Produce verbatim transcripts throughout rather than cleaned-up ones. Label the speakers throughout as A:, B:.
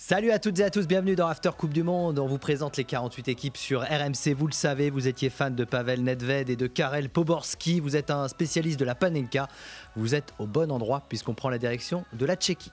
A: Salut à toutes et à tous, bienvenue dans After Coupe du Monde. On vous présente les quarante-huit équipes sur R M C. Vous le savez, vous étiez fan de Pavel Nedved et de Karel Poborský. Vous êtes un spécialiste de la Panenka. Vous êtes au bon endroit puisqu'on prend la direction de la Tchéquie.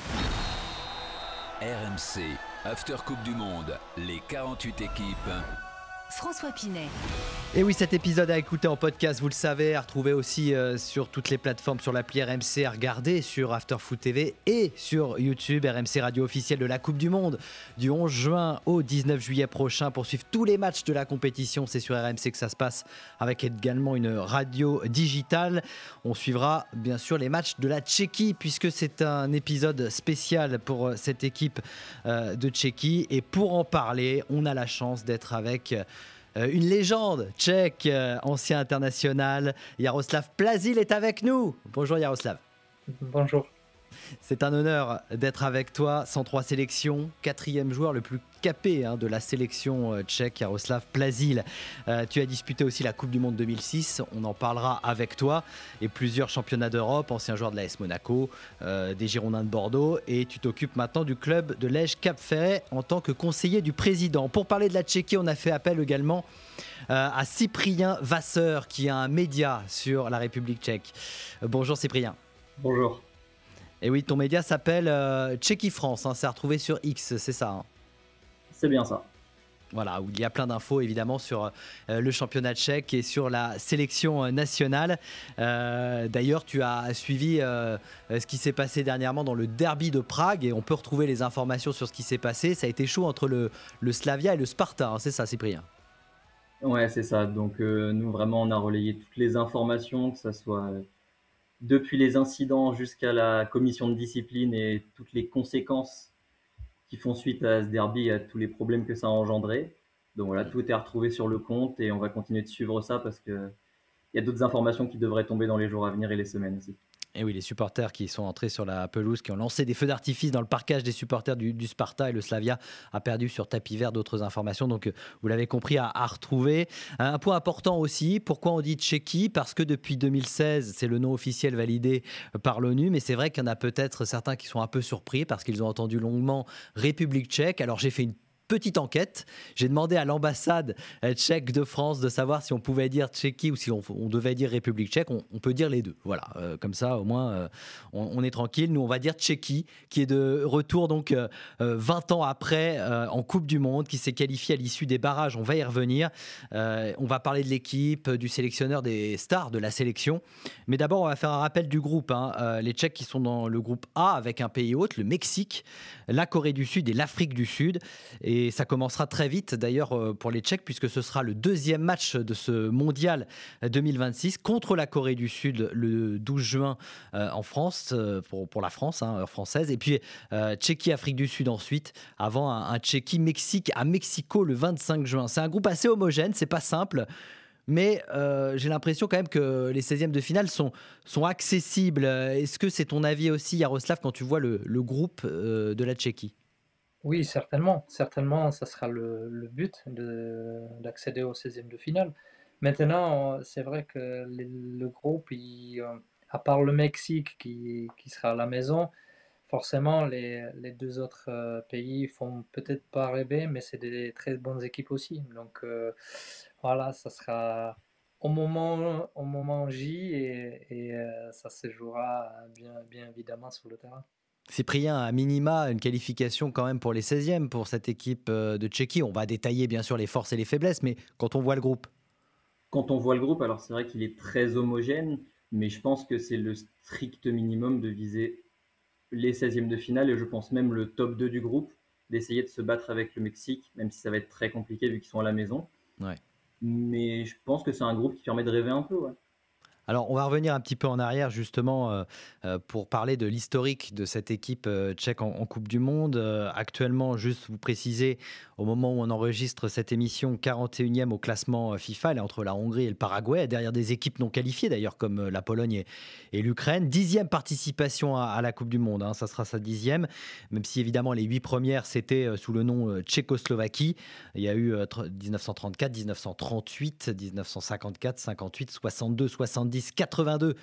B: R M C, After Coupe du Monde, les quarante-huit équipes.
C: François Pinet.
A: Et oui, cet épisode à écouter en podcast, vous le savez, à retrouver aussi euh, sur toutes les plateformes, sur l'appli R M C, à regarder sur Afterfoot T V et sur YouTube, R M C Radio officielle de la Coupe du Monde du onze juin au dix-neuf juillet prochain pour suivre tous les matchs de la compétition. C'est sur R M C que ça se passe avec également une radio digitale. On suivra bien sûr les matchs de la Tchéquie puisque c'est un épisode spécial pour cette équipe euh, de Tchéquie. Et pour en parler, on a la chance d'être avec Euh, une légende tchèque, euh, ancien international. Jaroslav Plazil est avec nous. Bonjour Jaroslav.
D: Bonjour.
A: C'est un honneur d'être avec toi. cent trois sélections, quatrième joueur le plus capé hein, de la sélection euh, tchèque, Jaroslav Plazil. Euh, tu as disputé aussi la Coupe du Monde deux mille six, on en parlera avec toi. Et plusieurs championnats d'Europe, ancien joueur de l'A S Monaco, euh, des Girondins de Bordeaux. Et tu t'occupes maintenant du club de Lège Cap Ferret en tant que conseiller du président. Pour parler de la Tchéquie, on a fait appel également euh, à Cyprien Vasseur, qui est un média sur la République tchèque. Euh, bonjour Cyprien.
D: Bonjour.
A: Et oui, ton média s'appelle euh, Tchéquie France, hein, c'est à retrouver sur X, c'est ça hein.
D: C'est bien ça.
A: Voilà, où il y a plein d'infos évidemment sur euh, le championnat tchèque et sur la sélection euh, nationale. Euh, d'ailleurs, tu as suivi euh, ce qui s'est passé dernièrement dans le derby de Prague et on peut retrouver les informations sur ce qui s'est passé. Ça a été chaud entre le, le Slavia et le Sparta, hein, c'est ça Cyprien?
D: Ouais, c'est ça. Donc euh, nous, vraiment, on a relayé toutes les informations, que ce soit euh, depuis les incidents jusqu'à la commission de discipline et toutes les conséquences qui font suite à ce derby et à tous les problèmes que ça a engendré. Donc voilà, tout est à retrouver sur le compte et on va continuer de suivre ça parce qu'il y a d'autres informations qui devraient tomber dans les jours à venir et les semaines aussi.
A: Et oui, les supporters qui sont entrés sur la pelouse, qui ont lancé des feux d'artifice dans le parquage des supporters du, du Sparta et le Slavia a perdu sur tapis vert d'autres informations. Donc, vous l'avez compris, à, à retrouver. Un point important aussi, pourquoi on dit Tchéquie? Parce que depuis deux mille seize, c'est le nom officiel validé par l'ONU. Mais c'est vrai qu'il y en a peut-être certains qui sont un peu surpris parce qu'ils ont entendu longuement République tchèque. Alors, j'ai fait une petite enquête. J'ai demandé à l'ambassade tchèque de France de savoir si on pouvait dire Tchéquie ou si on, on devait dire République tchèque. On, on peut dire les deux. Voilà, euh, comme ça au moins euh, on, on est tranquille. Nous on va dire Tchéquie qui est de retour donc euh, vingt ans après euh, en Coupe du Monde, qui s'est qualifiée à l'issue des barrages. On va y revenir. Euh, on va parler de l'équipe, du sélectionneur, des stars de la sélection. Mais d'abord on va faire un rappel du groupe. Hein. Euh, les Tchèques qui sont dans le groupe A avec un pays hôte, le Mexique, la Corée du Sud et l'Afrique du Sud. Et Et ça commencera très vite d'ailleurs pour les Tchèques puisque ce sera le deuxième match de ce mondial deux mille vingt-six contre la Corée du Sud le douze juin euh, en France, euh, pour, pour la France, hein, heure française. Et puis euh, Tchéquie-Afrique du Sud ensuite, avant un, un Tchéquie-Mexique à Mexico le vingt-cinq juin. C'est un groupe assez homogène, c'est pas simple. Mais euh, j'ai l'impression quand même que les seizièmes de finale sont, sont accessibles. Est-ce que c'est ton avis aussi, Jaroslav, quand tu vois le, le groupe euh, de la Tchéquie?
E: Oui, certainement. Certainement, ça sera le, le but de, d'accéder au seizième de finale. Maintenant, c'est vrai que les- le groupe, il, euh, à part le Mexique qui, qui sera à la maison, forcément, les, les deux autres euh, pays font peut-être pas rêver, mais c'est des très bonnes équipes aussi. Donc euh, voilà, ça sera au moment, au moment J et, et, euh, ça se jouera bien, bien évidemment sur le terrain.
A: Cyprien, à minima, une qualification quand même pour les seizièmes pour cette équipe euh, de Tchéquie. On va détailler bien sûr les forces et les faiblesses, mais quand on voit le groupe.
D: Quand on voit le groupe, alors c'est vrai qu'il est très homogène, mais je pense que c'est le strict minimum de viser les seizièmes de finale et je pense même le top deux du groupe, d'essayer de se battre avec le Mexique, même si ça va être très compliqué vu qu'ils sont à la maison.
A: Ouais.
D: Mais je pense que c'est un groupe qui permet de rêver un peu. Ouais.
A: Alors, on va revenir un petit peu en arrière, justement, euh, euh, pour parler de l'historique de cette équipe euh, tchèque en, en Coupe du Monde. Euh, actuellement, juste vous préciser, au moment où on enregistre cette émission, quarante et unième au classement euh, FIFA. Elle est entre la Hongrie et le Paraguay, derrière des équipes non qualifiées, d'ailleurs, comme euh, la Pologne et, et l'Ukraine. Dixième participation à, à la Coupe du Monde, hein, ça sera sa dixième, même si, évidemment, les huit premières, c'était euh, sous le nom euh, Tchécoslovaquie. Il y a eu euh, dix-neuf cent trente-quatre, dix-neuf cent trente-huit, dix-neuf cent cinquante-quatre, cinquante-huit, soixante-deux, soixante-dix, quatre-vingt-deux,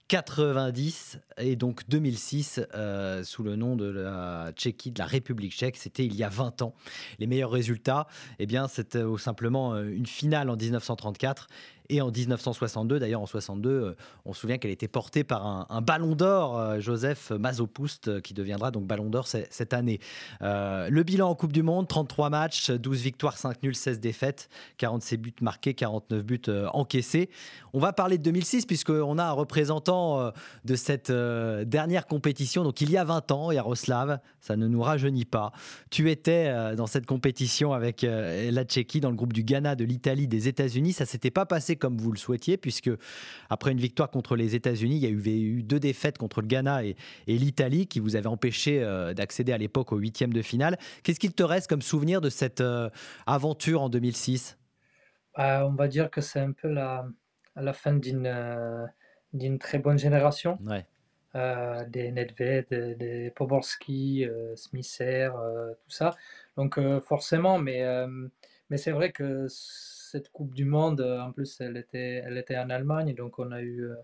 A: quatre-vingt-dix et donc deux mille six euh, sous le nom de la Tchéquie, de la République tchèque. C'était il y a vingt ans. Les meilleurs résultats, eh bien, c'était euh, simplement euh, une finale en dix-neuf cent trente-quatre et en dix-neuf cent soixante-deux. D'ailleurs, en soixante-deux, euh, on se souvient qu'elle était portée par un, un ballon d'or, euh, Joseph Mazopoust, euh, qui deviendra donc ballon d'or c- cette année. Euh, le bilan en Coupe du Monde, trente-trois matchs, douze victoires, cinq nuls, seize défaites, quarante-six buts marqués, quarante-neuf buts euh, encaissés. On va parler de deux mille six puisqu'on a un représentant euh, de cette euh, dernière compétition. Donc il y a vingt ans, Jaroslav, ça ne nous rajeunit pas. Tu étais euh, dans cette compétition avec euh, la Tchéquie, dans le groupe du Ghana, de l'Italie, des États-Unis. Ça ne s'était pas passé comme vous le souhaitiez, puisque après une victoire contre les États-Unis, il y a eu, eu deux défaites contre le Ghana et, et l'Italie qui vous avaient empêché euh, d'accéder à l'époque au huitième de finale. Qu'est-ce qu'il te reste comme souvenir de cette euh, aventure en deux mille six ?
E: Euh, on va dire que c'est un peu la, la fin d'une euh, d'une très bonne génération.
A: Ouais.
E: Euh, des Nedved, des, des Poborski, euh, Smisser, euh, tout ça. Donc euh, forcément, mais, euh, mais c'est vrai que cette Coupe du Monde, euh, en plus, elle était, elle était en Allemagne, donc on a eu, euh,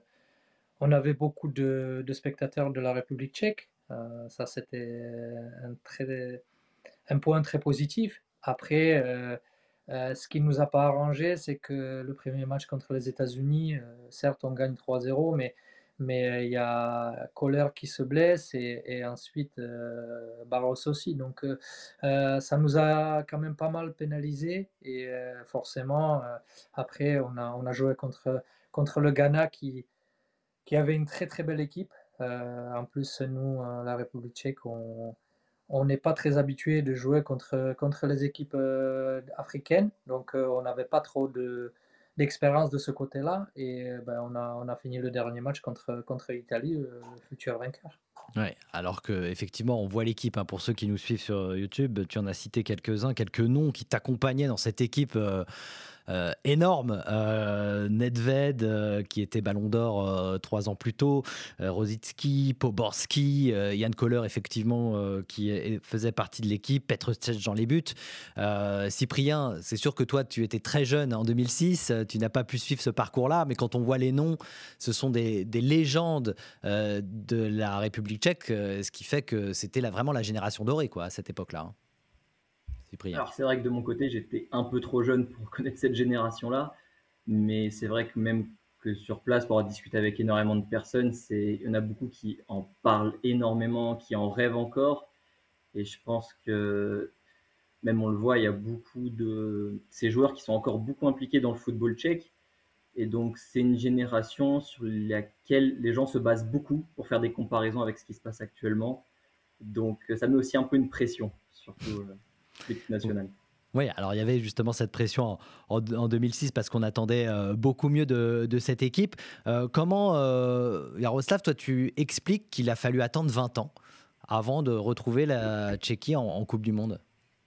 E: on avait beaucoup de, de spectateurs de la République tchèque. Euh, ça, c'était un, très, un point très positif. Après, euh, euh, ce qui ne nous a pas arrangé, c'est que le premier match contre les États-Unis, euh, certes, on gagne trois zéro, mais mais euh, il y a Kohler qui se blesse et, et ensuite euh, Barros aussi. Donc euh, euh, ça nous a quand même pas mal pénalisé et euh, forcément, euh, après, on a, on a joué contre, contre le Ghana qui, qui avait une très très belle équipe. Euh, en plus, nous, euh, la République tchèque, on on n'est pas très habitué de jouer contre, contre les équipes euh, africaines, donc euh, on n'avait pas trop de, d'expérience de ce côté-là, et euh, ben, on, a, on a fini le dernier match contre, contre l'Italie, euh, le futur vainqueur.
A: Ouais, alors qu'effectivement, on voit l'équipe. Hein, pour ceux qui nous suivent sur YouTube, tu en as cité quelques-uns, quelques noms qui t'accompagnaient dans cette équipe euh, euh, énorme. Euh, Nedved, euh, qui était Ballon d'Or euh, trois ans plus tôt, euh, Rosicki, Poborski, euh, Jan Kohler, effectivement, euh, qui est- faisait partie de l'équipe, Petr Cech dans les buts. Euh, Cyprien, c'est sûr que toi, tu étais très jeune en deux mille six, euh, tu n'as pas pu suivre ce parcours-là, mais quand on voit les noms, ce sont des, des légendes euh, de la République tchèque, euh, ce qui fait que c'était la- vraiment la génération dorée quoi, à cette époque-là. Hein. Cyprien.
D: Alors c'est vrai que de mon côté, j'étais un peu trop jeune pour connaître cette génération-là, mais c'est vrai que même que sur place, pour avoir discuté avec énormément de personnes, c'est, il y en a beaucoup qui en parlent énormément, qui en rêvent encore, et je pense que même on le voit, il y a beaucoup de ces joueurs qui sont encore beaucoup impliqués dans le football tchèque, et donc c'est une génération sur laquelle les gens se basent beaucoup pour faire des comparaisons avec ce qui se passe actuellement, donc ça met aussi un peu une pression, surtout euh, l'équipe nationale.
A: Oui, alors il y avait justement cette pression en, en- en deux mille six parce qu'on attendait euh, beaucoup mieux de, de cette équipe. Euh, comment, euh, Jaroslav, toi tu expliques qu'il a fallu attendre vingt ans avant de retrouver la Tchéquie en, en Coupe du Monde?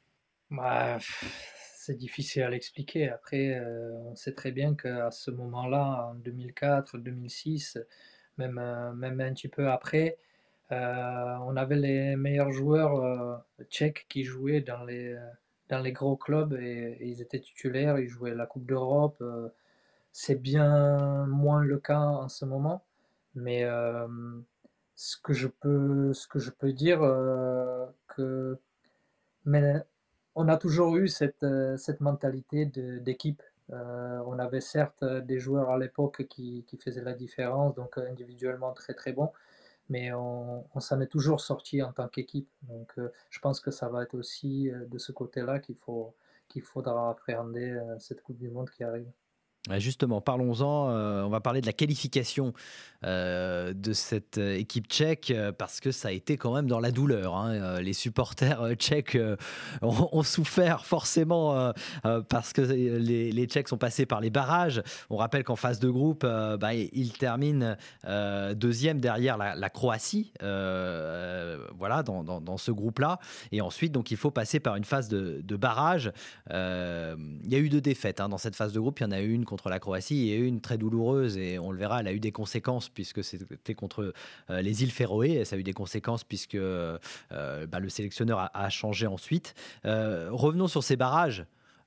E: Bah, pff, c'est difficile à l'expliquer. Après, euh, on sait très bien qu'à ce moment-là, en deux mille quatre, deux mille six, même, euh, même un petit peu après, euh, on avait les meilleurs joueurs euh, tchèques qui jouaient dans les, dans les gros clubs et, et ils étaient titulaires, ils jouaient la Coupe d'Europe. euh, c'est bien moins le cas en ce moment, mais euh, ce que je peux, ce que je peux dire, euh, que mais on a toujours eu cette, euh, cette mentalité de- d'équipe. Euh, on avait certes euh, des joueurs à l'époque qui, qui faisaient la différence, donc euh, individuellement très très bons, mais on, on s'en est toujours sorti en tant qu'équipe. Donc euh, je pense que ça va être aussi euh, de ce côté-là qu'il faut, qu'il faudra appréhender euh, cette Coupe du Monde qui arrive.
A: Ouais, justement, parlons-en. euh, on va parler de la qualification euh, de cette euh, équipe tchèque euh, parce que ça a été quand même dans la douleur. Hein. Euh, les supporters euh, tchèques euh, ont, ont souffert forcément euh, euh, parce que les, les Tchèques sont passés par les barrages. On rappelle qu'en phase de groupe, euh, bah, ils terminent euh, deuxième derrière la, la Croatie. euh, voilà, dans, dans- dans ce groupe-là. Et ensuite, donc, il faut passer par une phase de, de barrage. Euh, Il y a eu deux défaites hein, dans cette phase de groupe. Il y en a eu une contre la Croatie et une très douloureuse. Et on le verra, elle a eu des conséquences puisque c'était contre euh, les îles Féroé. Et ça a eu des conséquences puisque euh, bah, le sélectionneur a, a changé ensuite. Euh, revenons sur ces barrages.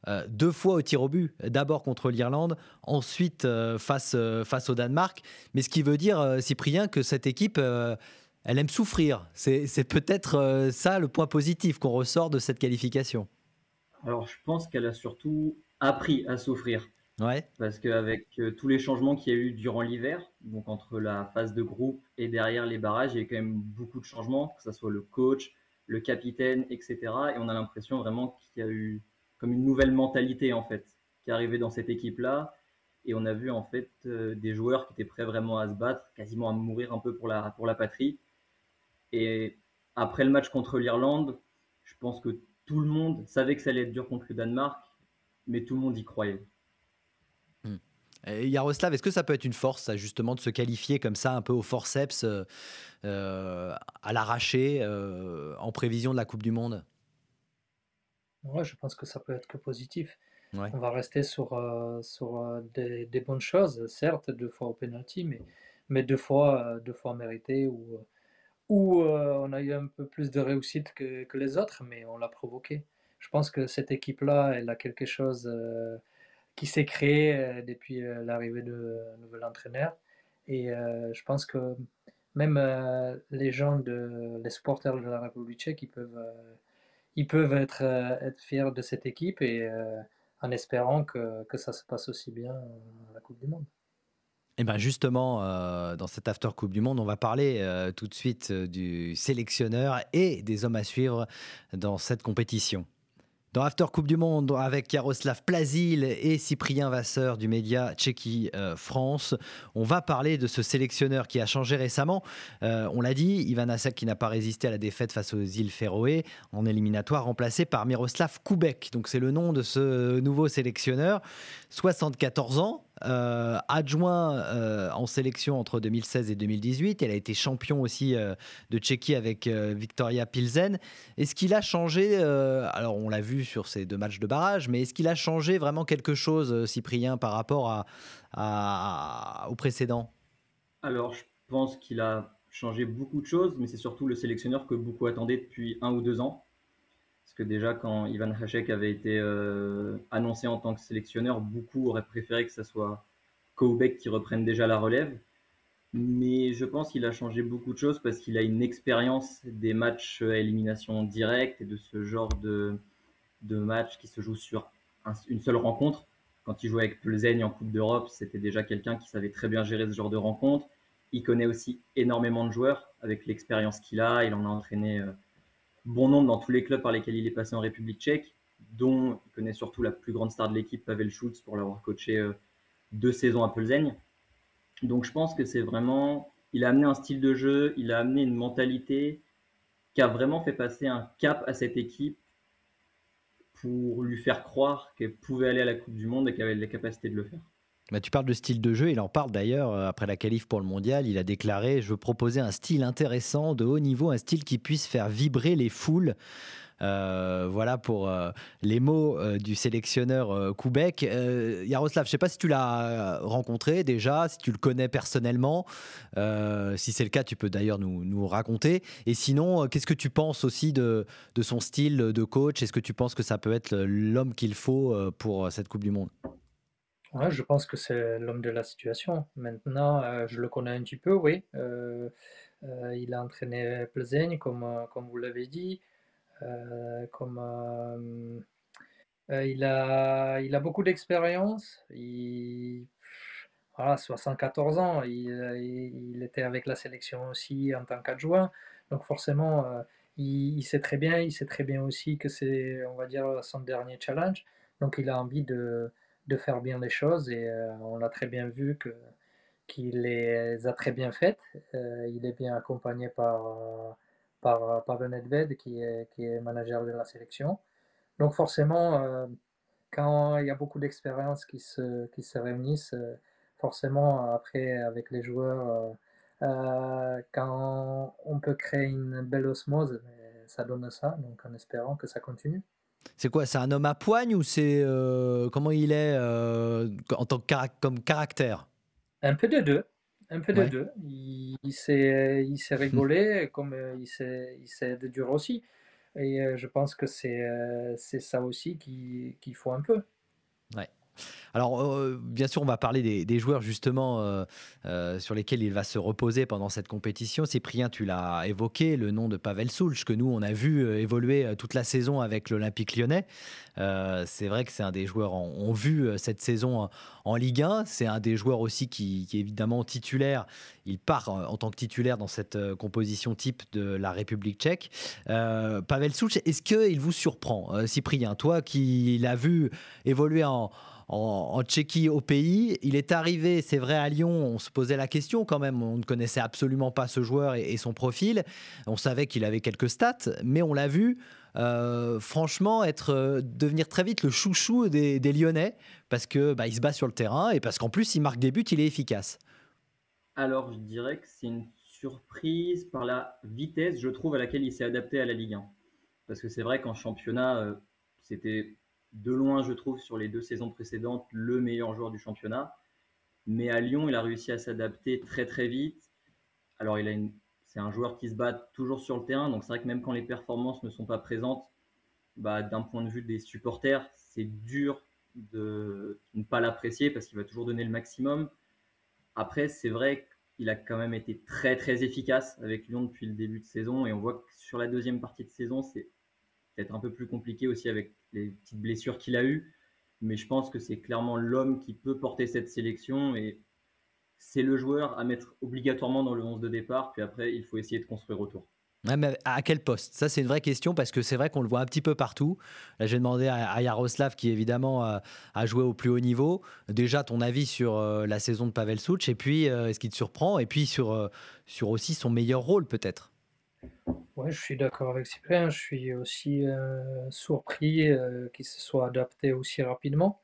A: euh, deux fois au tir au but, d'abord contre l'Irlande, ensuite euh, face, euh, face au Danemark. Mais ce qui veut dire, euh, Cyprien, que cette équipe, euh, elle aime souffrir. C'est, c'est peut-être euh, ça le point positif qu'on ressort de cette qualification.
D: Alors, je pense qu'elle a surtout appris à souffrir.
A: Ouais.
D: Parce qu'avec euh, tous les changements qu'il y a eu durant l'hiver, donc entre la phase de groupe et derrière les barrages, il y a eu quand même beaucoup de changements, que ce soit le coach, le capitaine, et cetera. Et on a l'impression vraiment qu'il y a eu comme une nouvelle mentalité, en fait, qui est arrivée dans cette équipe-là. Et on a vu, en fait, euh, des joueurs qui étaient prêts vraiment à se battre, quasiment à mourir un peu pour la, pour la patrie. Et après le match contre l'Irlande, je pense que tout le monde savait que ça allait être dur contre le Danemark, mais tout le monde y croyait.
A: Hmm. Et Yaroslav, est-ce que ça peut être une force, ça, justement, de se qualifier comme ça, un peu au forceps, euh, euh, à l'arraché, euh, en prévision de la Coupe du Monde?
E: Ouais, je pense que ça peut être que positif.
A: Ouais.
E: On va rester sur, euh, sur euh, des, des bonnes choses, certes, deux fois au penalty, mais, mais deux fois, euh, deux fois mérité, où, où euh, on a eu un peu plus de réussite que, que les autres, mais on l'a provoqué. Je pense que cette équipe-là, elle a quelque chose euh, qui s'est créé euh, depuis euh, l'arrivée de euh, nouvel entraîneur. Et euh, je pense que même euh, les gens, de, les supporters de la République tchèque, ils peuvent, euh, ils peuvent être, euh, être fiers de cette équipe et euh, en espérant que, que ça se passe aussi bien à la Coupe du Monde.
A: Et bien justement, euh, dans cette After Coupe du Monde, on va parler euh, tout de suite euh, du sélectionneur et des hommes à suivre dans cette compétition. Dans After Coupe du Monde, avec Jaroslav Plazil et Cyprien Vasseur du média Tchéquie euh, France, on va parler de ce sélectionneur qui a changé récemment. Euh, on l'a dit, Ivan Hašek qui n'a pas résisté à la défaite face aux îles Féroé en éliminatoire, remplacé par Miroslav Kubek. Donc c'est le nom de ce nouveau sélectionneur, soixante-quatorze ans. Euh, adjoint euh, en sélection entre deux mille seize et deux mille dix-huit. Elle a été champion aussi euh, de Tchéquie avec euh, Victoria Pilsen. Est-ce qu'il a changé, euh, alors on l'a vu sur ces deux matchs de barrage, mais est-ce qu'il a changé vraiment quelque chose, Cyprien, par rapport à, à, à, au précédent?
D: Alors, je pense qu'il a changé beaucoup de choses, mais c'est surtout le sélectionneur que beaucoup attendaient depuis un ou deux ans. Parce que déjà, quand Ivan Hašek avait été euh, annoncé en tant que sélectionneur, beaucoup auraient préféré que ce soit Koubek qui reprenne déjà la relève. Mais je pense qu'il a changé beaucoup de choses parce qu'il a une expérience des matchs à élimination directe et de ce genre de, de matchs qui se jouent sur un, une seule rencontre. Quand il jouait avec Plzeň en Coupe d'Europe, c'était déjà quelqu'un qui savait très bien gérer ce genre de rencontre. Il connaît aussi énormément de joueurs avec l'expérience qu'il a. Il en a entraîné euh, bon nombre dans tous les clubs par lesquels il est passé en République tchèque, dont il connaît surtout la plus grande star de l'équipe, Pavel Schulz, pour l'avoir coaché euh, deux saisons à Plzeň. Donc je pense que c'est vraiment... Il a amené un style de jeu, il a amené une mentalité qui a vraiment fait passer un cap à cette équipe pour lui faire croire qu'elle pouvait aller à la Coupe du Monde et qu'elle avait les capacités de le faire.
A: Bah, tu parles de style de jeu, il en parle d'ailleurs après la qualif pour le mondial. Il a déclaré: je veux proposer un style intéressant, de haut niveau, un style qui puisse faire vibrer les foules. Euh, voilà pour euh, les mots euh, du sélectionneur euh, Kubek. Euh, Yaroslav, je ne sais pas si tu l'as rencontré déjà, si tu le connais personnellement. Euh, si c'est le cas, tu peux d'ailleurs nous, nous raconter. Et sinon, euh, qu'est-ce que tu penses aussi de, de son style de coach? Est-ce que tu penses que ça peut être l'homme qu'il faut euh, pour cette Coupe du Monde?
E: Ouais, je pense que c'est l'homme de la situation. Maintenant, euh, je le connais un petit peu, oui. Euh, euh, il a entraîné Plzeň, comme, euh, comme vous l'avez dit. Euh, comme, euh, euh, il a, il a beaucoup d'expérience. Il, voilà, soixante-quatorze ans. Il, il, il était avec la sélection aussi en tant qu'adjoint. Donc forcément, euh, il, il sait très bien. Il sait très bien aussi que c'est, on va dire, son dernier challenge. Donc il a envie de, de faire bien les choses et euh, on l'a très bien vu que, qu'il les a très bien faites. Euh, il est bien accompagné par, euh, par Pavel Nedved qui est, qui est manager de la sélection. Donc forcément, euh, quand il y a beaucoup d'expériences qui se, qui se réunissent, euh, forcément après avec les joueurs, euh, euh, quand on peut créer une belle osmose, ça donne ça, donc en espérant que ça continue.
A: C'est quoi? C'est un homme à poigne ou c'est euh, comment il est euh, en tant que carac- comme caractère?
E: Un peu de deux. Un peu de
A: Ouais.
E: deux. Il, il sait, il sait rigoler comme il sait, il sait être dur aussi. et euh, je pense que c'est euh, c'est ça aussi qui- qu'il faut un peu.
A: Ouais. Alors, euh, bien sûr, on va parler des, des joueurs justement euh, euh, sur lesquels il va se reposer pendant cette compétition. Cyprien, tu l'as évoqué, le nom de Pavel Soulch, que nous, on a vu euh, évoluer euh, toute la saison avec l'Olympique lyonnais. Euh, c'est vrai que c'est un des joueurs en, on vu euh, cette saison en, en Ligue un. C'est un des joueurs aussi qui, qui est évidemment titulaire. Il part euh, en tant que titulaire dans cette euh, composition type de la République tchèque. Euh, Pavel Soulch, est-ce qu'il vous surprend, euh, Cyprien, toi qui l'as vu évoluer en en, en Tchéquie au pays. Il est arrivé, c'est vrai, à Lyon, on se posait la question quand même, on ne connaissait absolument pas ce joueur et, et son profil. On savait qu'il avait quelques stats, mais on l'a vu euh, franchement être, euh, devenir très vite le chouchou des, des Lyonnais parce que bah, il se bat sur le terrain et parce qu'en plus il marque des buts, il est efficace.
D: Alors, je dirais que c'est une surprise par la vitesse, je trouve, à laquelle il s'est adapté à la Ligue un. Parce que c'est vrai qu'en championnat, euh, c'était de loin, je trouve, sur les deux saisons précédentes, le meilleur joueur du championnat. Mais à Lyon, il a réussi à s'adapter très très vite. Alors, il a une... c'est un joueur qui se bat toujours sur le terrain, donc c'est vrai que même quand les performances ne sont pas présentes, bah, d'un point de vue des supporters, c'est dur de ne pas l'apprécier parce qu'il va toujours donner le maximum. Après, c'est vrai qu'il a quand même été très très efficace avec Lyon depuis le début de saison et on voit que sur la deuxième partie de saison, c'est peut-être un peu plus compliqué aussi avec les petites blessures qu'il a eues. Mais je pense que c'est clairement l'homme qui peut porter cette sélection et c'est le joueur à mettre obligatoirement dans le onze de départ. Puis après, il faut essayer de construire autour.
A: Ouais, mais à quel poste? Ça, c'est une vraie question parce que c'est vrai qu'on le voit un petit peu partout. Là, j'ai demandé à, à Yaroslav, qui évidemment a, a joué au plus haut niveau, déjà ton avis sur euh, la saison de Pavel Souch et puis euh, ce qui te surprend et puis sur, euh, sur aussi son meilleur rôle peut-être.
E: Ouais, je suis d'accord avec Cyprien. Je suis aussi euh, surpris euh, qu'il se soit adapté aussi rapidement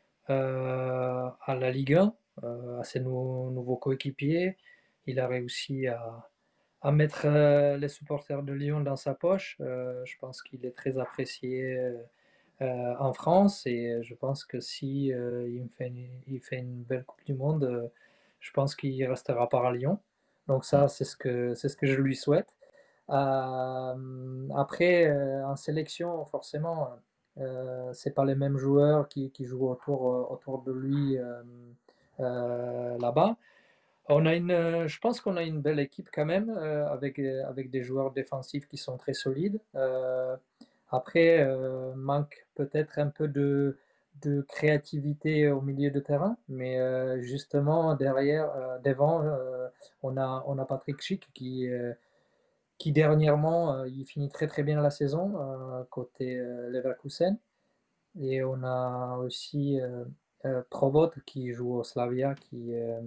E: euh, à la Ligue un, euh, à ses nou- nouveaux coéquipiers. Il a réussi à, à mettre euh, les supporters de Lyon dans sa poche. Euh, je pense qu'il est très apprécié euh, euh, en France et je pense que si euh, il me fait une, il fait une belle Coupe du Monde, euh, je pense qu'il restera pas à Lyon. Donc
A: Mm.
E: ça, c'est ce que c'est ce que je lui souhaite. Euh, après, euh, en sélection, forcément, euh, c'est pas les mêmes joueurs qui, qui jouent autour, euh, autour de lui euh, euh, là-bas. On a une, euh, je pense qu'on a une belle équipe quand même, euh, avec, euh, avec des joueurs défensifs qui sont très solides. Euh, après, euh, manque peut-être un peu de, de créativité au milieu de terrain, mais euh, justement derrière, euh, devant, euh, on a, on a Patrick Schick qui, euh, qui dernièrement, euh, il finit très très bien la saison euh, côté euh, Leverkusen. Et on a aussi euh, euh, Provot qui joue au Slavia, qui, euh,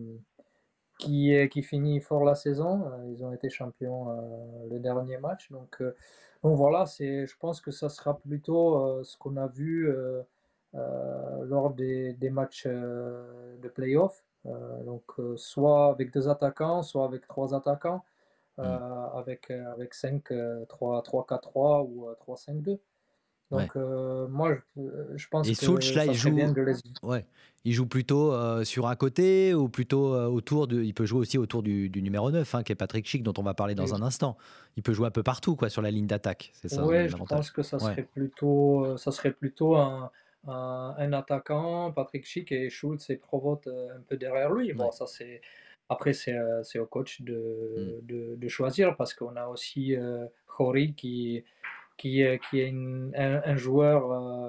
E: qui, euh, qui finit fort la saison. Euh, Ils ont été champions euh, le dernier match. Donc, euh, donc voilà, c'est, je pense que ça sera plutôt euh, ce qu'on a vu euh, euh, lors des, des matchs euh, de playoff. Euh, donc, euh, soit avec deux attaquants, soit avec trois attaquants
A: Mm.
E: euh, avec, euh, avec cinq, euh, trois, trois, quatre, trois ou euh, trois, cinq, deux.
A: Ouais.
E: Donc, euh, moi, je, je pense
A: Et Souch,
E: que
A: là,
E: ça
A: il
E: serait bien
A: joue,
E: de les.
A: ouais, il joue plutôt euh, sur un côté ou plutôt euh, autour de. Il peut jouer aussi autour du, du numéro neuf, hein, qui est Patrick Schick, dont on va parler dans un instant. Il peut jouer un peu partout, quoi, sur la ligne d'attaque. C'est ça
E: Ouais,
A: le-
E: je
A: l'avantage.
E: pense que ça
A: Ouais.
E: serait plutôt, euh, ça serait plutôt un, un, un attaquant, Patrick Schick et Schultz et Provot euh, un peu derrière lui. Bon,
A: Ouais.
E: ça c'est. Après, c'est euh, c'est au coach
A: Mm.
E: de, de, de choisir parce qu'on a aussi euh, Khoury qui, qui, est- qui est une- un, un joueur euh,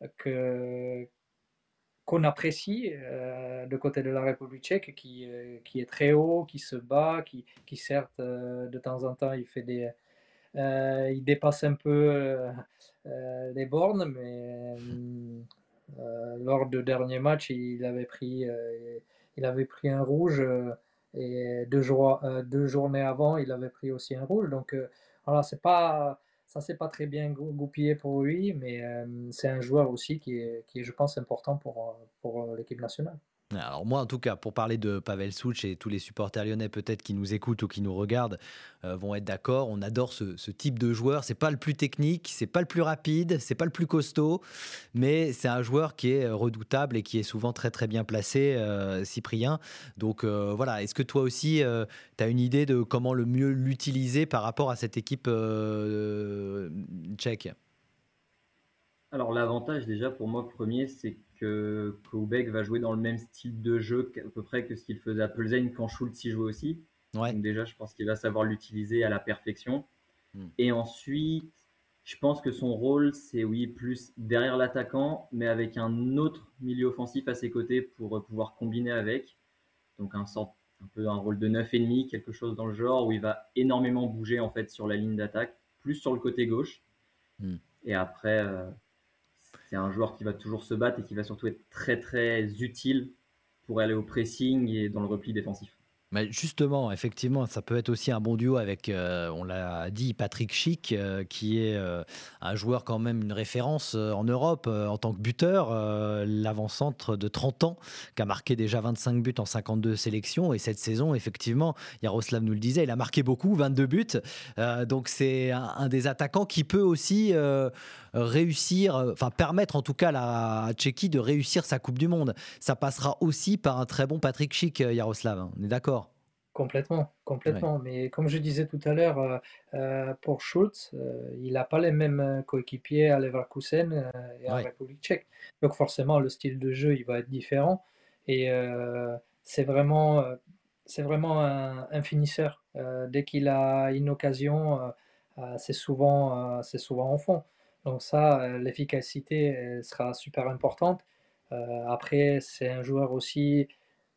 E: que, qu'on apprécie euh, de côté de la République tchèque, qui, euh, qui est très haut, qui se bat, qui, qui certes, euh, de temps en temps, il fait des, euh, il dépasse un peu euh, euh, les bornes, mais euh, lors du dernier match, il avait pris, euh, il avait pris un rouge euh, et deux, jours, euh, deux journées avant, il avait pris aussi un rouge. Donc euh, voilà, c'est pas, ça c'est pas très bien gou- goupillé pour lui, mais euh, c'est un joueur aussi qui est, qui est, je pense, important pour, pour l'équipe nationale.
A: Alors moi, en tout cas, pour parler de Pavel Souch et tous les supporters lyonnais peut-être qui nous écoutent ou qui nous regardent euh, vont être d'accord. On adore ce, ce type de joueur. C'est pas le plus technique, c'est pas le plus rapide, c'est pas le plus costaud, mais c'est un joueur qui est redoutable et qui est souvent très très bien placé, euh, Cyprien. Donc euh, voilà. Est-ce que toi aussi, tu as une idée de comment le mieux l'utiliser par rapport à cette équipe euh, tchèque?
D: Alors l'avantage déjà pour moi premier, c'est que Koubek va jouer dans le même style de jeu qu'à peu près que ce qu'il faisait à Plzeň quand Schultz y jouait aussi.
A: Ouais.
D: Donc déjà, je pense qu'il va savoir l'utiliser à la perfection.
A: Mm.
D: Et ensuite, je pense que son rôle, c'est oui, plus derrière l'attaquant, mais avec un autre milieu offensif à ses côtés pour euh, pouvoir combiner avec. Donc un sort, un peu un rôle de neuf et demi, quelque chose dans le genre où il va énormément bouger en fait sur la ligne d'attaque, plus sur le côté gauche.
A: Mm.
D: Et après, euh, c'est un joueur qui va toujours se battre et qui va surtout être très très utile pour aller au pressing et dans le repli défensif.
A: Mais justement, effectivement, ça peut être aussi un bon duo avec, euh, on l'a dit, Patrick Schick, euh, qui est euh, un joueur quand même une référence euh, en Europe euh, en tant que buteur, euh, l'avant-centre de trente ans, qui a marqué déjà vingt-cinq buts en cinquante-deux sélections. Et cette saison, effectivement, Yaroslav nous le disait, il a marqué beaucoup, vingt-deux buts. Euh, donc c'est un, un des attaquants qui peut aussi euh, réussir, enfin permettre en tout cas la, à Tchéquie de réussir sa Coupe du Monde. Ça passera aussi par un très bon Patrick Schick, Yaroslav. hein. On est d'accord?
E: Complètement,
A: Ouais.
E: complètement. Mais comme je disais tout à l'heure, euh, euh, pour Schultz, euh, il n'a pas les mêmes euh, coéquipiers à Leverkusen euh, et en
A: Ouais.
E: République tchèque. Donc forcément, le style de jeu, il va être différent. Et euh, c'est vraiment, euh, c'est vraiment un, un finisseur. Euh, dès qu'il a une occasion, euh, euh, c'est souvent, euh, c'est souvent en fond. Donc ça, euh, l'efficacité elle sera super importante. Euh, après, c'est un joueur aussi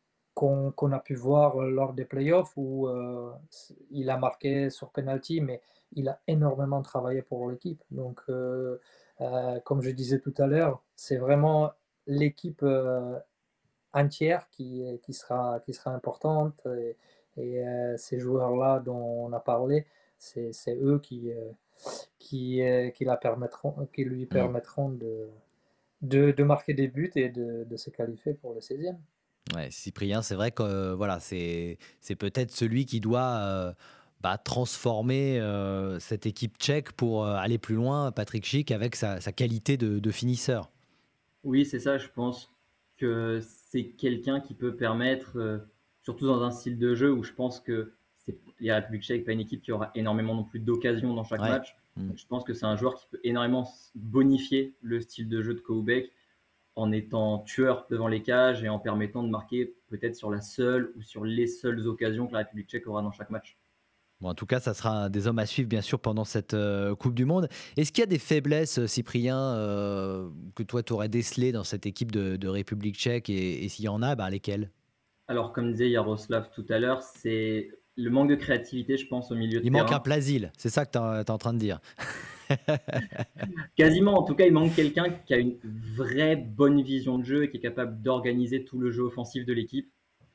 E: qu'on qu'on a pu voir lors des playoffs où euh, il a marqué sur penalty, mais il a énormément travaillé pour l'équipe. Donc, euh, euh, comme je disais tout à l'heure, c'est vraiment l'équipe euh, entière qui, qui, sera, qui sera importante. Et, et euh, ces joueurs-là dont on a parlé, c'est c'est eux qui, euh, qui, euh, qui, la permettront, qui lui
A: Mm.
E: permettront de, de, de marquer des buts et de, de se qualifier pour le seizième.
A: Ouais, Cyprien, c'est vrai que euh, voilà, c'est c'est peut-être celui qui doit euh, bah, transformer euh, cette équipe tchèque pour euh, aller plus loin, Patrick Schick, avec sa, sa qualité de, de finisseur.
D: Oui, c'est ça, je pense que c'est quelqu'un qui peut permettre, euh, surtout dans un style de jeu où je pense que c'est, la République tchèque n'est pas une équipe qui aura énormément non plus d'occasions dans chaque
A: Ouais.
D: match.
A: Mm.
D: Donc je pense que c'est un joueur qui peut énormément bonifier le style de jeu de Koubek en étant tueur devant les cages et en permettant de marquer peut-être sur la seule ou sur les seules occasions que la République tchèque aura dans chaque match.
A: Bon, en tout cas, ça sera un des hommes à suivre, bien sûr, pendant cette euh, Coupe du Monde. Est-ce qu'il y a des faiblesses, Cyprien, euh, que toi, tu aurais décelées dans cette équipe de, de République tchèque? Et, et s'il y en a, bah, lesquelles?
D: Alors, comme disait Yaroslav tout à l'heure, c'est le manque de créativité, je pense, au milieu de
A: Il manque un
D: terrain.
A: Plasil, c'est ça que tu es en train de dire.
D: Quasiment, en tout cas, il manque quelqu'un qui a une vraie bonne vision de jeu et qui est capable d'organiser tout le jeu offensif de l'équipe.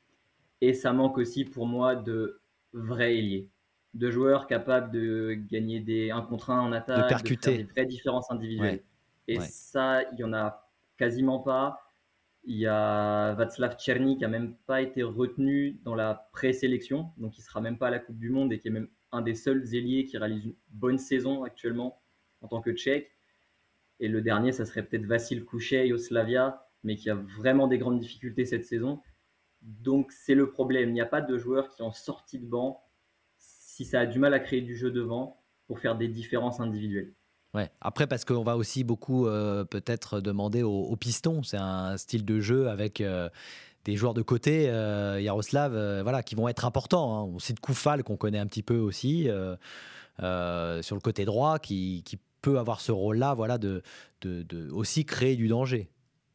D: Et ça manque aussi pour moi de vrais ailiers, de joueurs capables de gagner des un contre un en
A: De
D: attaque, de faire des
A: percuter.
D: vraies différences individuelles.
A: Ouais.
D: Et
A: Ouais.
D: ça, il y en a quasiment pas. Il y a Václav Černý qui a même pas été retenu dans la présélection, donc il sera même pas à la Coupe du Monde et qui est même un des seuls ailiers qui réalise une bonne saison actuellement en tant que Tchèque. Et le dernier, ça serait peut-être Vassil Kouchey au Slavia, mais qui a vraiment des grandes difficultés cette saison. Donc c'est le problème. Il n'y a pas de joueur qui en sortie de banc, si ça a du mal à créer du jeu devant, pour faire des différences individuelles.
A: Ouais. Après, parce qu'on va aussi beaucoup euh, peut-être demander aux, aux pistons. C'est un style de jeu avec euh, des joueurs de côté, euh, Yaroslav, euh, voilà, qui vont être importants. Hein. On cite Koufal, qu'on connaît un petit peu aussi, euh, euh, sur le côté droit, qui, qui peut avoir ce rôle-là, voilà, de, de, de aussi créer du danger.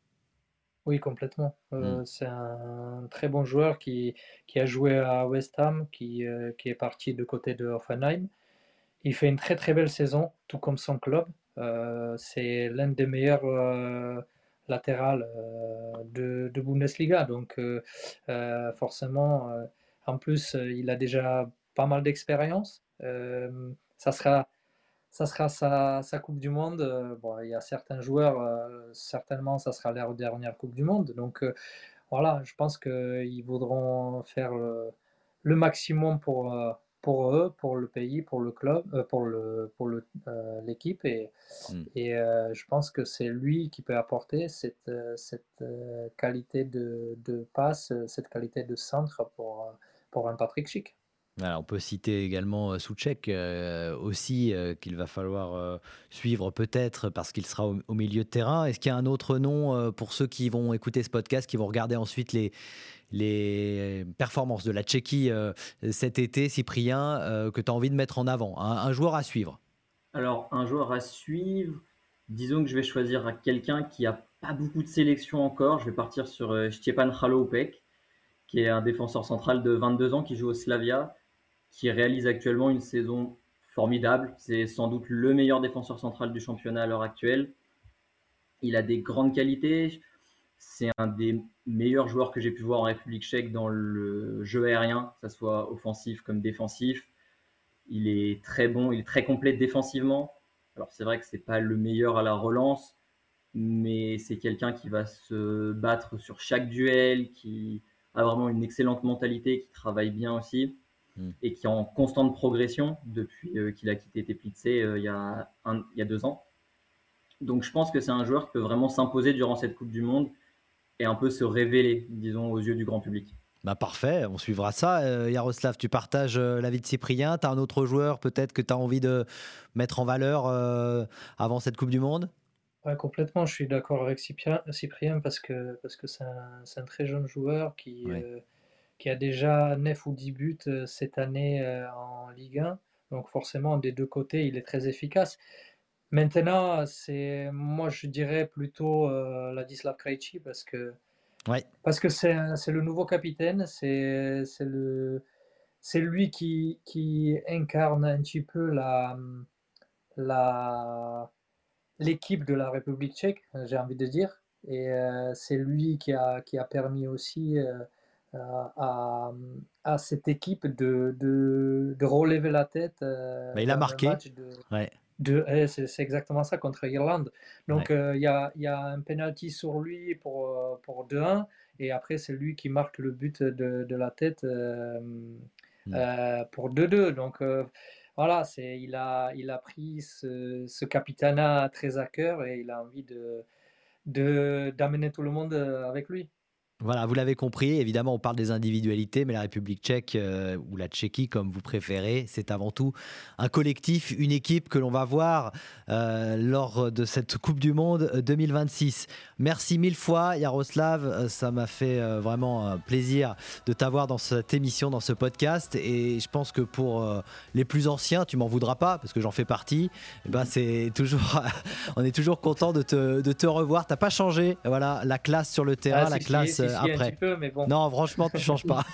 E: Oui, complètement.
A: Mm.
E: Euh, c'est un très bon joueur qui, qui a joué à West Ham, qui, euh, qui est parti de côté de Hoffenheim. Il fait une très très belle saison, tout comme son club. Euh, c'est l'un des meilleurs euh, latérales euh, de, de Bundesliga. Donc euh, euh, forcément, euh, en plus, euh, il a déjà pas mal d'expérience. Euh, ça sera ça sera sa, sa Coupe du Monde. Euh, bon, il y a certains joueurs, euh, certainement, ça sera leur dernière Coupe du Monde. Donc, euh, voilà, je pense qu'ils voudront faire le, le maximum pour, euh, pour eux, pour le pays, pour le club, euh, pour le, pour le, euh, l'équipe. Et,
A: Mm.
E: et euh, je pense que c'est lui qui peut apporter cette, euh, cette euh, qualité de, de passe, euh, cette qualité de centre pour, euh, pour un Patrick Schick.
A: Voilà, on peut citer également euh, Souček euh, aussi, euh, qu'il va falloir euh, suivre peut-être parce qu'il sera au, au milieu de terrain. Est-ce qu'il y a un autre nom euh, pour ceux qui vont écouter ce podcast, qui vont regarder ensuite les, les performances de la Tchéquie euh, cet été, Cyprien, euh, que tu as envie de mettre en avant, un, un joueur à suivre?
D: Alors, un joueur à suivre, disons que je vais choisir quelqu'un qui a pas beaucoup de sélection encore. Je vais partir sur euh, Stjepan Haloupek, qui est un défenseur central de vingt-deux ans qui joue au Slavia, qui réalise actuellement une saison formidable. C'est sans doute le meilleur défenseur central du championnat à l'heure actuelle. Il a des grandes qualités. C'est un des meilleurs joueurs que j'ai pu voir en République tchèque dans le jeu aérien, que ce soit offensif comme défensif. Il est très bon, il est très complet défensivement. Alors c'est vrai que c'est pas le meilleur à la relance, mais c'est quelqu'un qui va se battre sur chaque duel, qui a vraiment une excellente mentalité, qui travaille bien aussi
A: Mm.
D: et qui est en constante progression depuis euh, qu'il a quitté Teplice euh, il, y a un, il y a deux ans. Donc je pense que c'est un joueur qui peut vraiment s'imposer durant cette Coupe du Monde et un peu se révéler, disons, aux yeux du grand public.
A: Bah parfait, on suivra ça. Euh, Yaroslav, tu partages euh, l'avis de Cyprien. Tu as un autre joueur peut-être que tu as envie de mettre en valeur euh, avant cette Coupe du Monde?
E: Ouais, complètement, je suis d'accord avec Cyprien, Cyprien parce que parce que c'est un, c'est un très jeune joueur qui,
A: Oui.
E: euh, qui a déjà neuf ou dix buts euh, cette année euh, en Ligue un. Donc forcément, des deux côtés, il est très efficace. Maintenant, c'est moi je dirais plutôt euh, Ladislav Krejci parce que
A: Ouais.
E: parce que c'est un- c'est le nouveau capitaine, c'est c'est le c'est lui qui qui incarne un petit peu la la l'équipe de la République tchèque, j'ai envie de dire. Et euh, c'est lui qui a, qui a permis aussi euh, à, à cette équipe de, de, de relever la tête euh,
A: Bah, il a
E: dans
A: marqué.
E: un match de,
A: Ouais.
E: de eh, c'est, c'est exactement ça contre l'Irlande. Donc
A: Ouais.
E: euh, il y a, il y a un penalty sur lui pour, euh, pour deux un et après c'est lui qui marque le but de, de la tête euh,
A: Mm.
E: euh, pour deux deux. Donc euh, voilà, c'est, il a, il a pris ce, ce capitanat très à cœur et il a envie de, de, d'amener tout le monde euh, avec lui.
A: Voilà, vous l'avez compris, évidemment on parle des individualités, mais la République tchèque, euh, ou la Tchéquie comme vous préférez, c'est avant tout un collectif, une équipe que l'on va voir euh, lors de cette Coupe du Monde deux mille vingt-six. Merci mille fois Yaroslav, Euh, ça m'a fait euh, vraiment euh, plaisir de t'avoir dans cette émission, dans ce podcast, et je pense que pour euh, les plus anciens, tu m'en voudras pas, parce que j'en fais partie, eh ben c'est toujours, on est toujours content de te, de te revoir, t'as pas changé, voilà, la classe sur le terrain,
E: Ah,
A: la
E: si, si,
A: classe
E: si, si,
A: après.
E: un petit peu, mais bon.
A: Non, franchement, tu changes pas.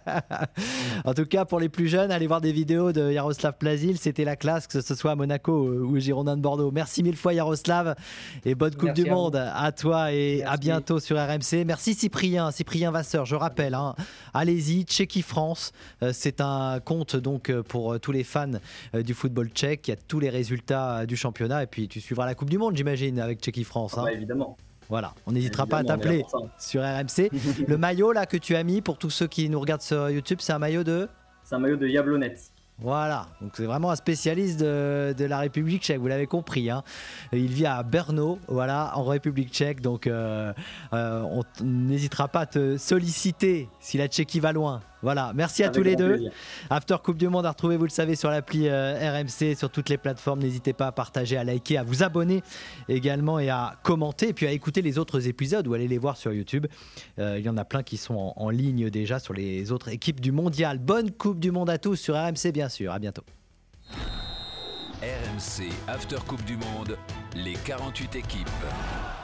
A: En tout cas, pour les plus jeunes, allez voir des vidéos de Yaroslav Plazil. C'était la classe, que ce soit à Monaco ou aux Girondins de Bordeaux. Merci mille fois, Yaroslav. Et bonne Coupe
E: Merci
A: du
E: à
A: Monde
E: vous.
A: à toi et
E: Merci.
A: à bientôt sur R M C. Merci Cyprien, Cyprien Vasseur. Je rappelle, hein, allez-y, Tchéquie France. Euh, c'est un compte donc euh, pour euh, tous les fans euh, du football tchèque. Il y a tous les résultats euh, du championnat. Et puis tu suivras la Coupe du Monde, j'imagine, avec Tchéquie France. Hein.
D: Ouais, évidemment.
A: Voilà, on n'hésitera pas à
D: Évidemment, on est là
A: t'appeler
D: pour ça.
A: sur R M C. Le maillot là que tu as mis pour tous ceux qui nous regardent sur YouTube, c'est un maillot de...
D: C'est un maillot de Jablonec.
A: Voilà, donc c'est vraiment un spécialiste de, de la République tchèque, vous l'avez compris. Hein. Il vit à Brno, voilà, en République tchèque, donc euh, euh, on t- n'hésitera pas à te solliciter si la Tchéquie va loin. Voilà, merci à
D: Avec
A: tous les
D: grand
A: deux.
D: plaisir.
A: After Coupe du Monde à retrouver, vous le savez, sur l'appli euh, R M C, sur toutes les plateformes. N'hésitez pas à partager, à liker, à vous abonner également et à commenter, et puis à écouter les autres épisodes ou aller les voir sur YouTube. Euh, il y en a plein qui sont en, en ligne déjà sur les autres équipes du Mondial. Bonne Coupe du Monde à tous sur R M C, bien sûr. À bientôt.
B: R M C After Coupe du Monde, les quarante-huit équipes.